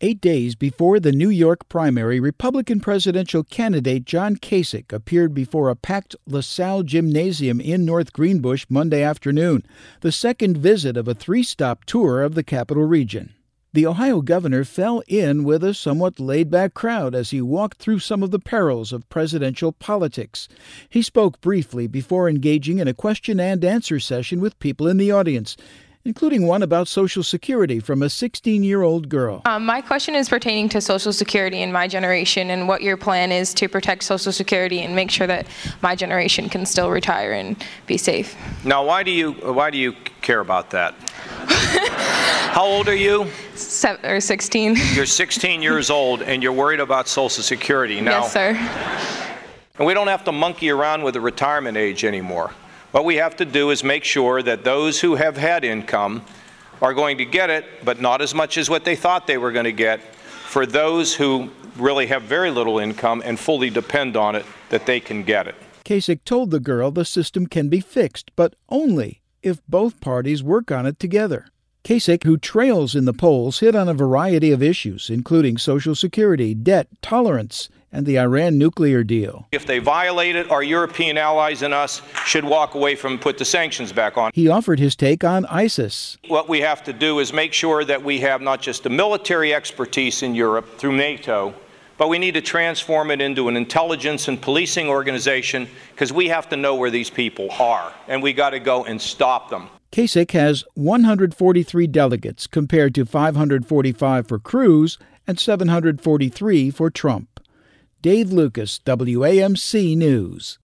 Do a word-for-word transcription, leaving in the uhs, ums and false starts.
Eight days before the New York primary, Republican presidential candidate John Kasich appeared before a packed LaSalle Gymnasium in North Greenbush Monday afternoon, the second visit of a three-stop tour of the capital region. The Ohio governor fell in with a somewhat laid-back crowd as he walked through some of the perils of presidential politics. He spoke briefly before engaging in a question-and-answer session with people in the audience, including one about Social Security from a sixteen-year-old girl. Um, my question is pertaining to Social Security in my generation and what your plan is to protect Social Security and make sure that my generation can still retire and be safe. Now, why do you why do you care about that? How old are you? Seven, or sixteen. You're sixteen years old and you're worried about Social Security now. Yes, sir. And we don't have to monkey around with the retirement age anymore. What we have to do is make sure that those who have had income are going to get it, but not as much as what they thought they were going to get. For those who really have very little income and fully depend on it, that they can get it. Kasich told the girl the system can be fixed, but only if both parties work on it together. Kasich, who trails in the polls, hit on a variety of issues, including Social Security, debt, tolerance, and the Iran nuclear deal. If they violate it, our European allies and us should walk away from and put the sanctions back on. He offered his take on ISIS. What we have to do is make sure that we have not just the military expertise in Europe through NATO, but we need to transform it into an intelligence and policing organization, because we have to know where these people are, and we got to go and stop them. Kasich has one hundred forty-three delegates compared to five hundred forty-five for Cruz and seven hundred forty-three for Trump. Dave Lucas, W A M C News.